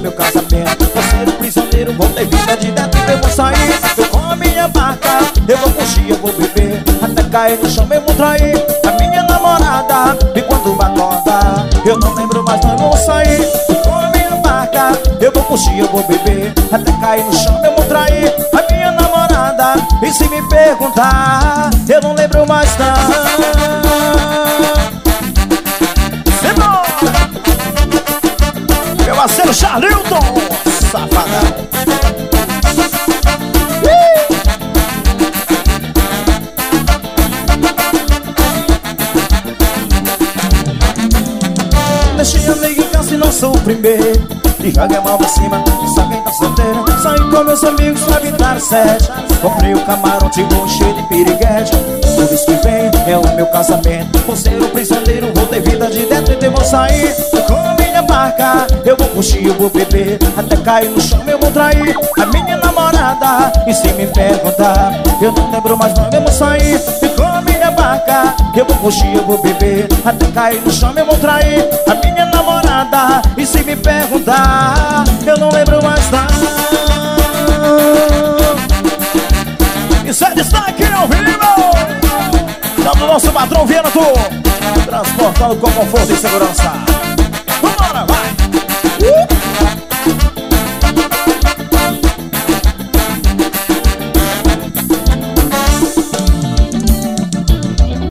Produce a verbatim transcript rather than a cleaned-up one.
meu casamento. Vou ser um prisioneiro, vou ter vida de dentro. Eu vou sair, eu com a minha barca. Eu vou curtir, eu vou beber, até cair no chão mesmo trair a minha namorada. E quando acorda, eu não lembro mais, não, eu vou sair, eu com a minha barca. Eu vou curtir, eu vou beber, até cair no chão mesmo trair a minha namorada. E se me perguntar, eu não lembro mais, não. Meu parceiro Charlilton, safadão. Deixei a amiga em casa e não sou o primeiro. E joguei a mão pra cima, só quem tá solteiro. Saí com meus amigos pra evitar sede. Comprei o camarão, tipo cheio de piriguete. Tudo isso que vem é o meu casamento. Vou ser um prisioneiro, vou ter vida de dentro. E vou sair com a minha barca. Eu vou curtir, eu vou beber, até cair no chão eu vou trair a minha namorada. E se me perguntar, eu não lembro mais, não, eu vou sair com a minha barca. Eu vou curtir, eu vou beber, até cair no chão eu vou trair a minha namorada. E se me perguntar, eu não lembro mais, não. Isso é destaque ao vivo do nosso patrão Viana, transportando com conforto e segurança.